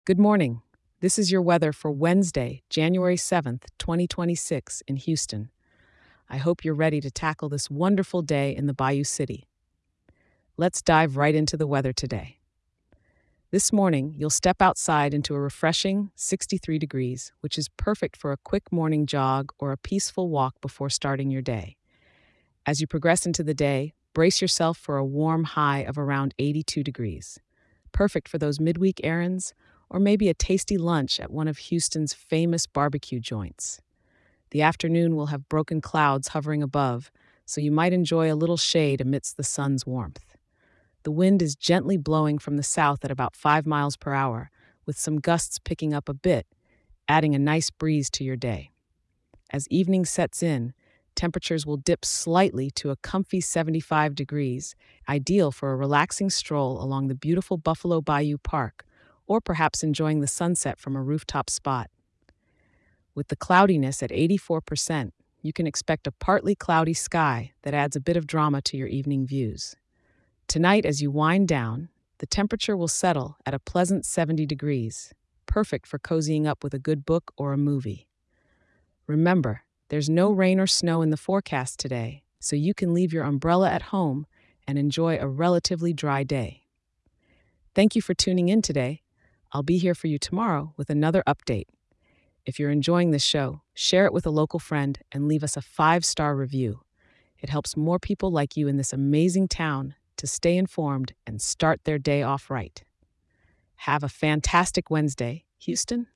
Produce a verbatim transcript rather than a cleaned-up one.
Good morning. This is your weather for Wednesday, January seventh, twenty twenty-six, in Houston. I hope you're ready to tackle this wonderful day in the Bayou City. Let's dive right into the weather today. This morning, you'll step outside into a refreshing sixty-three degrees, which is perfect for a quick morning jog or a peaceful walk before starting your day. As you progress into the day, brace yourself for a warm high of around eighty-two degrees. Perfect for those midweek errands or maybe a tasty lunch at one of Houston's famous barbecue joints. The afternoon will have broken clouds hovering above, so you might enjoy a little shade amidst the sun's warmth. The wind is gently blowing from the south at about five miles per hour, with some gusts picking up a bit, adding a nice breeze to your day. As evening sets in, temperatures will dip slightly to a comfy seventy-five degrees, ideal for a relaxing stroll along the beautiful Buffalo Bayou Park, or perhaps enjoying the sunset from a rooftop spot. With the cloudiness at eighty-four percent, you can expect a partly cloudy sky that adds a bit of drama to your evening views. Tonight, as you wind down, the temperature will settle at a pleasant seventy degrees, perfect for cozying up with a good book or a movie. Remember, there's no rain or snow in the forecast today, so you can leave your umbrella at home and enjoy a relatively dry day. Thank you for tuning in today. I'll be here for you tomorrow with another update. If you're enjoying this show, share it with a local friend and leave us a five-star review. It helps more people like you in this amazing town to stay informed and start their day off right. Have a fantastic Wednesday, Houston.